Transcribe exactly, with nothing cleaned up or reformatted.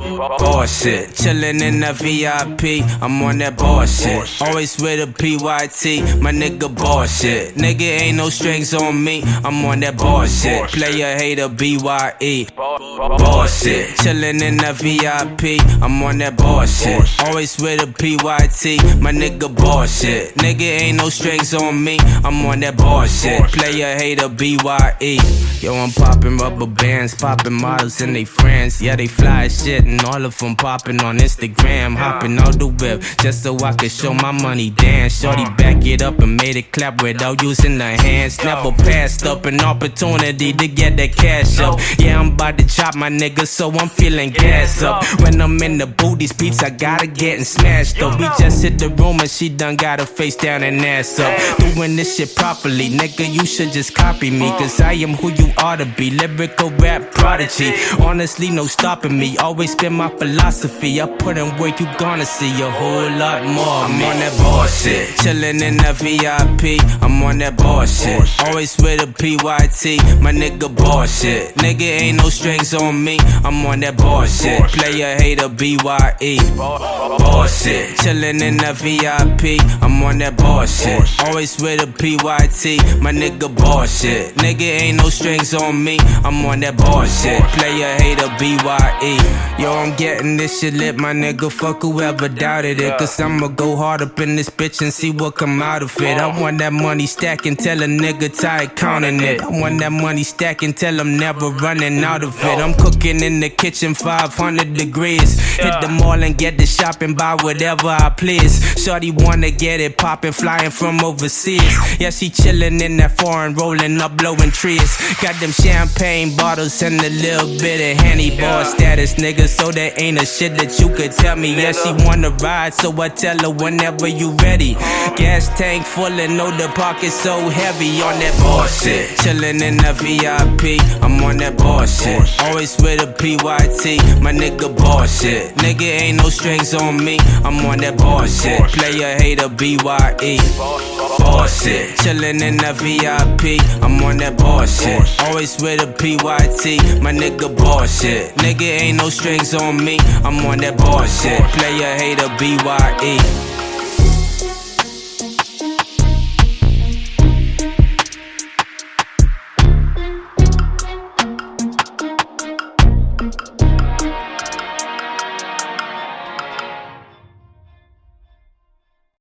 Bullshit, chillin' in the V I P, I'm on that bullshit. Always with a P Y T, my nigga bullshit. Nigga ain't no strings on me, I'm on that bullshit. Player hater B Y E, bullshit. Chillin' in the V I P, I'm on that bullshit. Always with a P Y T, my nigga bullshit. Nigga ain't no strings on me, I'm on that bullshit. Player hater B Y E. Yo, I'm poppin' rubber bands, poppin' models and they friends. Yeah, they fly as shit and all of them poppin' on Instagram. Hoppin' out the whip just so I can show my money dance. Shorty back it up and made it clap without using the hands. Never passed up an opportunity to get that cash up. Yeah, I'm about to chop my nigga, so I'm feeling gas up. When I'm in the booth, these peeps I gotta get and smashed up. We just hit the room and she done got her face down and ass up. Doing this shit properly, nigga, you should just copy me, cause I am who you ought to be. Lyrical rap prodigy, honestly no stopping me. Always spin my philosophy, I put in work, you gonna see a whole lot more. I'm on that bullshit, chillin' in the V I P, I'm on that bullshit. Always with a P Y T, my nigga bullshit. Nigga ain't no strings on me, I'm on that bullshit. Player hater B Y E, bullshit. Chillin' in the V I P, I'm on that bullshit. Always with a P Y T, my nigga bullshit. Nigga ain't no strings on me, I'm on that bullshit. Player hater B Y E. Yo, I'm getting this shit lit, my nigga, fuck whoever doubted it. Cause I'ma go hard up in this bitch and see what come out of it. I want that money stacking till a nigga tired counting it. I want that money stacking till I'm never running out of it. I'm cooking in the kitchen five hundred degrees. Hit the mall and get the shopping, buy whatever I please. Shorty wanna get it poppin', flying from overseas. Yeah, she chillin' in that foreign, rolling up, blowing trees. Got them champagne bottles and a little bit of Henny bar status, nigga, so there ain't a shit that you could tell me. Yeah, she wanna ride, so I tell her whenever you ready. Gas tank full and know the pocket so heavy on that bullshit. Chillin' in the V I P, I'm on that bullshit. Always with a P Y T, my nigga bullshit. Nigga ain't no strings on me, I'm on that bullshit. Player hater B Y E, bullshit. Chillin' in the V I P, I'm on that bullshit. Always with a P Y T, my nigga bullshit. Nigga ain't no strings on me, I'm on that bullshit. Player hater B Y E.